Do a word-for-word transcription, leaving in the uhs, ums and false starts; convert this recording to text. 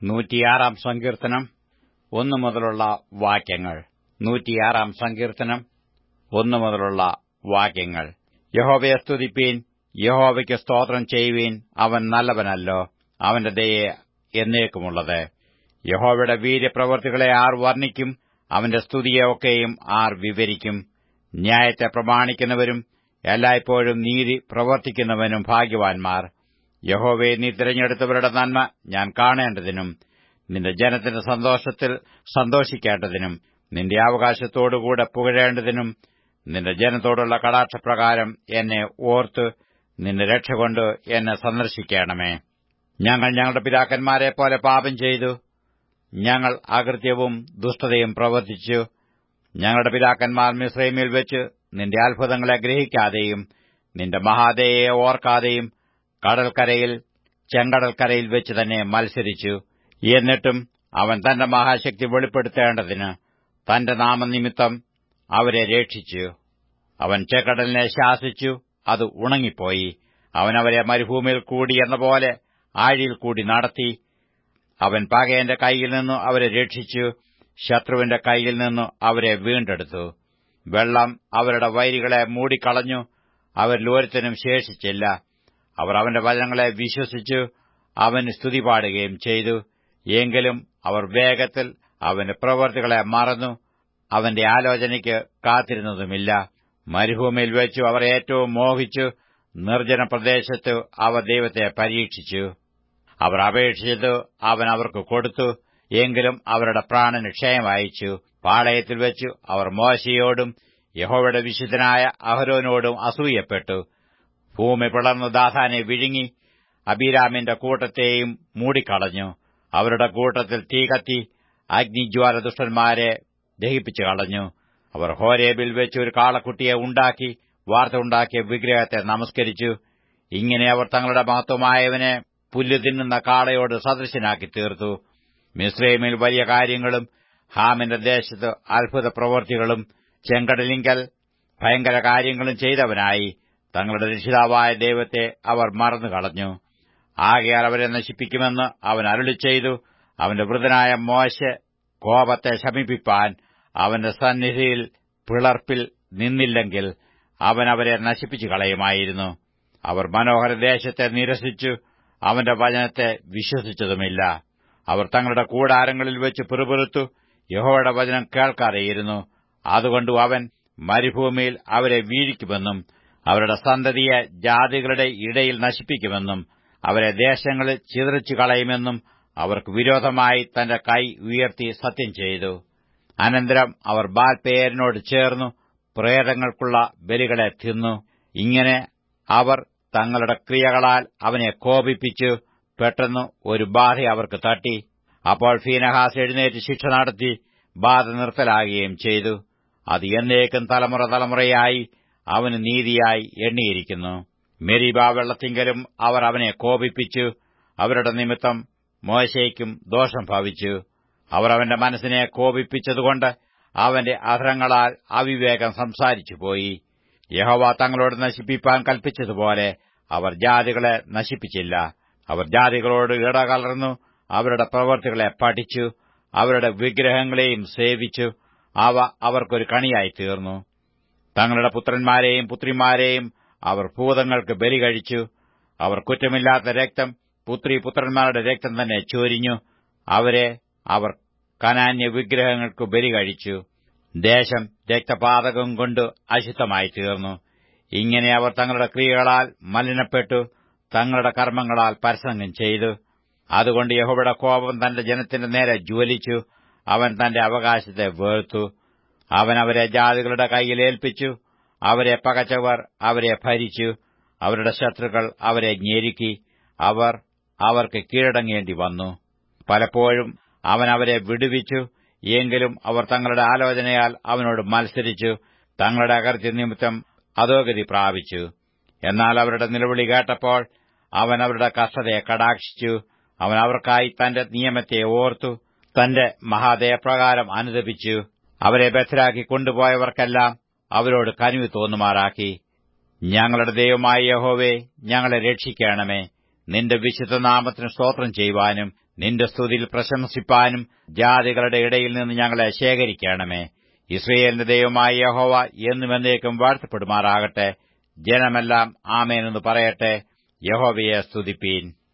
നൂറ്റിയാറാം സങ്കീർത്തനം ഒന്നു മുതലുള്ള വാക്യങ്ങൾ. നൂറ്റിയാറാം സങ്കീർത്തനം ഒന്നു മുതലുള്ള വാക്യങ്ങൾ. യഹോവയെ സ്തുതിപ്പീൻ, യഹോവയ്ക്ക് സ്തോത്രം ചെയ്യുവീൻ. അവൻ നല്ലവനല്ലോ, അവന്റെ ദയ എന്നേക്കുമുള്ളത്. യഹോവയുടെ വീര്യപ്രവൃത്തികളെ ആർ വർണ്ണിക്കും? അവന്റെ സ്തുതിയെ ഒക്കെയും ആർ വിവരിക്കും? ന്യായത്തെ പ്രമാണിക്കുന്നവരും എല്ലായ്പ്പോഴും നീതി പ്രവർത്തിക്കുന്നവനും ഭാഗ്യവാന്മാർ. യഹോവേ, നീ തിരഞ്ഞെടുത്തവരുടെ നന്മ ഞാൻ കാണേണ്ടതിനും നിന്റെ ജനത്തിന്റെ സന്തോഷത്തിൽ സന്തോഷിക്കേണ്ടതിനും നിന്റെ അവകാശത്തോടുകൂടെ പുകഴേണ്ടതിനും നിന്റെ ജനത്തോടുള്ള കടാക്ഷപ്രകാരം എന്നെ ഓർത്ത് നിന്റെ രക്ഷകൊണ്ട് എന്നെ സന്ദർശിക്കണമേ. ഞങ്ങൾ ഞങ്ങളുടെ പിതാക്കന്മാരെപ്പോലെ പാപം ചെയ്തു, ഞങ്ങൾ അകൃത്യവും ദുഷ്ടതയും പ്രവർത്തിച്ചു. ഞങ്ങളുടെ പിതാക്കന്മാർ മിസ്രയീമിൽ വെച്ച് നിന്റെ അത്ഭുതങ്ങളെ ഗ്രഹിക്കാതെയും നിന്റെ മഹാദയയെ ഓർക്കാതെയും കടൽക്കരയിൽ ചെങ്കടൽക്കരയിൽ വെച്ച് തന്നെ മത്സരിച്ചു. എന്നിട്ടും അവൻ തന്റെ മഹാശക്തി വെളിപ്പെടുത്തേണ്ടതിന് തന്റെ നാമനിമിത്തം അവരെ രക്ഷിച്ചു. അവൻ ചെങ്കടലിനെ ശാസിച്ചു, അത് ഉണങ്ങിപ്പോയി. അവൻ അവരെ മരുഭൂമിയിൽ കൂടി എന്ന പോലെ ആഴിയിൽ കൂടി നടത്തി. അവൻ പകയന്റെ കൈയിൽ നിന്നു അവരെ രക്ഷിച്ചു, ശത്രുവിന്റെ കൈയിൽ നിന്നു അവരെ വീണ്ടെടുത്തു. വെള്ളം അവരുടെ വൈരികളെ മൂടിക്കളഞ്ഞു, അവരിൽ ഒരുത്തനും ശേഷിച്ചില്ല. അവർ അവന്റെ വചനങ്ങളെ വിശ്വസിച്ചു, അവന് സ്തുതി പാടുകയും ചെയ്തു. എങ്കിലും അവർ വേഗത്തിൽ അവന്റെ പ്രവൃത്തികളെ മറന്നു, അവന്റെ ആലോചനയ്ക്ക് കാത്തിരുന്നതുമില്ല. മരുഭൂമിയിൽ വെച്ചു അവർ ഏറ്റവും മോഹിച്ചു, നിർജ്ജന പ്രദേശത്ത് അവർ ദൈവത്തെ പരീക്ഷിച്ചു. അവർ അപേക്ഷിച്ചത് അവൻ അവർക്ക് കൊടുത്തു, എങ്കിലും അവരുടെ പ്രാണന് ക്ഷയം അയച്ചു. പാളയത്തിൽ വെച്ചു അവർ മോശയോടും യഹോവയുടെ വിശുദ്ധനായ അഹരോനോടും അസൂയപ്പെട്ടു. ഭൂമി പിളർന്നു ദാഥാനെ വിഴുങ്ങി, അബീരാമിന്റെ കൂട്ടത്തെയും മൂടിക്കളഞ്ഞു. അവരുടെ കൂട്ടത്തിൽ തീ കത്തി അഗ്നിജ്വാല ദുഷ്ടന്മാരെ ദഹിപ്പിച്ചു കളഞ്ഞു. അവർ ഹോരേബിൽ വെച്ച് ഒരു കാളക്കുട്ടിയെ ഉണ്ടാക്കി വാർത്ത ഉണ്ടാക്കിയ വിഗ്രഹത്തെ നമസ്കരിച്ചു. ഇങ്ങനെ അവർ തങ്ങളുടെ മഹത്വമായവനെ പുല്ല് തിന്നുന്ന കാളയോട് സദൃശനാക്കി തീർത്തു. മിസ്രയീമിൽ വലിയ കാര്യങ്ങളും ഹാമിന്റെ ദേശത്ത് അത്ഭുത പ്രവൃത്തികളും ചെങ്കടലിങ്കൽ ഭയങ്കര കാര്യങ്ങളും ചെയ്തവനായി തങ്ങളുടെ രക്ഷിതാവായ ദൈവത്തെ അവർ മറന്നുകളഞ്ഞു. ആകയാൽ അവരെ നശിപ്പിക്കുമെന്ന് അവൻ അരുളിച്ചെയ്തു. അവന്റെ വൃദ്ധനായ മോശെ കോപത്തെ ശമിപ്പിപ്പാൻ അവന്റെ സന്നിധിയിൽ പിളർപ്പിൽ നിന്നില്ലെങ്കിൽ അവൻ അവരെ നശിപ്പിച്ചു കളയുമായിരുന്നു. അവർ മനോഹര ദേശത്തെ നിരസിച്ചു, അവന്റെ വചനത്തെ വിശ്വസിച്ചതുമില്ല. അവർ തങ്ങളുടെ കൂടാരങ്ങളിൽ വെച്ച് പിറുപിറുത്തു, യഹോവയുടെ വചനം കേൾക്കാതെയിരുന്നു. അതുകൊണ്ട് അവൻ മരുഭൂമിയിൽ അവരെ വീഴിക്കുമെന്നും അവരുടെ സന്തതിയെ ജാതികളുടെ ഇടയിൽ നശിപ്പിക്കുമെന്നും അവരെ ദേശങ്ങളിൽ ചിതറിച്ചു കളയുമെന്നും അവർക്ക് വിരോധമായി തന്റെ കൈ ഉയർത്തി സത്യം ചെയ്തു. അനന്തരം അവർ ബാൽപേരിനോട് ചേർന്നു പ്രേതങ്ങൾക്കുള്ള ബലികളെ തിന്നു. ഇങ്ങനെ അവർ തങ്ങളുടെ ക്രിയകളാൽ അവനെ കോപിപ്പിച്ചു. പെട്ടെന്ന് ഒരു ബാധ അവർക്ക് തട്ടി. അപ്പോൾ ഫീനഹാസ് എഴുന്നേറ്റ് ശിക്ഷ നടത്തി ബാധ നിർത്തലാകുകയും ചെയ്തു. അത് എന്നേക്കും തലമുറ തലമുറയായി അവന് നീതിയായി എണ്ണിയിരിക്കുന്നു. മെരീബാ വെള്ളത്തിങ്കലും അവർ അവനെ കോപിപ്പിച്ചു. അവരുടെ നിമിത്തം മോശയ്ക്കും ദോഷം ഭവിച്ചു. അവർ അവന്റെ മനസ്സിനെ കോപിപ്പിച്ചതുകൊണ്ട് അവന്റെ അധരങ്ങളാൽ അവിവേകം സംസാരിച്ചുപോയി. യഹോവ തങ്ങളോട് നശിപ്പിപ്പാൻ കൽപ്പിച്ചതുപോലെ അവർ ജാതികളെ നശിപ്പിച്ചില്ല. അവർ ജാതികളോട് ഇടകലർന്നു അവരുടെ പ്രവൃത്തികളെ പഠിച്ചു, അവരുടെ വിഗ്രഹങ്ങളെയും സേവിച്ചു. അവ അവർക്കൊരു കണിയായി തീർന്നു. തങ്ങളുടെ പുത്രന്മാരെയും പുത്രിമാരെയും അവർ ഭൂതങ്ങൾക്ക് ബലി കഴിച്ചു. അവർ കുറ്റമില്ലാത്ത രക്തം, പുത്രി പുത്രന്മാരുടെ രക്തം തന്നെ ചൊരിഞ്ഞു. അവരെ അവർ കനാന്യ വിഗ്രഹങ്ങൾക്ക് ബലി കഴിച്ചു. ദേശം രക്തപാതകം കൊണ്ട് അശുദ്ധമായി തീർന്നു. ഇങ്ങനെ അവർ തങ്ങളുടെ ക്രിയകളാൽ മലിനപ്പെട്ടു, തങ്ങളുടെ കർമ്മങ്ങളാൽ പരസംഗം ചെയ്തു. അതുകൊണ്ട് യഹോവയുടെ കോപം തന്റെ ജനത്തിന്റെ നേരെ ജ്വലിച്ചു. അവൻ തന്റെ അവകാശത്തെ വെറുത്തു. അവൻ അവരെ ജാതികളുടെ കൈയിൽ ഏൽപ്പിച്ചു. അവരെ പകച്ചവർ അവരെ ഭരിച്ചു. അവരുടെ ശത്രുക്കൾ അവരെ ഞെരുക്കി. അവർ അവർക്ക് കീഴടങ്ങേണ്ടി വന്നു. പലപ്പോഴും അവൻ അവരെ വിടുവിച്ചു. എങ്കിലും അവർ തങ്ങളുടെ ആലോചനയാൽ അവനോട് മത്സരിച്ചു, തങ്ങളുടെ അകൃത്യ നിമിത്തം അധോഗതി പ്രാപിച്ചു. എന്നാൽ അവരുടെ നിലവിളി കേട്ടപ്പോൾ അവൻ അവരുടെ കഷ്ടതയെ കടാക്ഷിച്ചു. അവൻ അവർക്കായി തന്റെ നിയമത്തെ ഓർത്തു, തന്റെ മഹാദയപ്രകാരം അനുതപിച്ചു. അവരെ ബദ്ധരാക്കി കൊണ്ടുപോയവർക്കെല്ലാം അവരോട് കനിവ് തോന്നുമാറാക്കി. ഞങ്ങളുടെ ദൈവമായ യഹോവേ, ഞങ്ങളെ രക്ഷിക്കണമേ. നിന്റെ വിശുദ്ധനാമത്തിന് സ്തോത്രം ചെയ്യുവാനും നിന്റെ സ്തുതിയിൽ പ്രശംസിപ്പാനും ജാതികളുടെ ഇടയിൽ നിന്ന് ഞങ്ങളെ ശേഖരിക്കണമേ. യിസ്രായേലിന്റെ ദൈവമായ യഹോവ എന്നും എന്നേക്കും വാഴ്ത്തപ്പെടുമാറാകട്ടെ. ജനമെല്ലാം ആമേൻ എന്ന് പറയട്ടെ. യഹോവയെ സ്തുതിപ്പീൻ.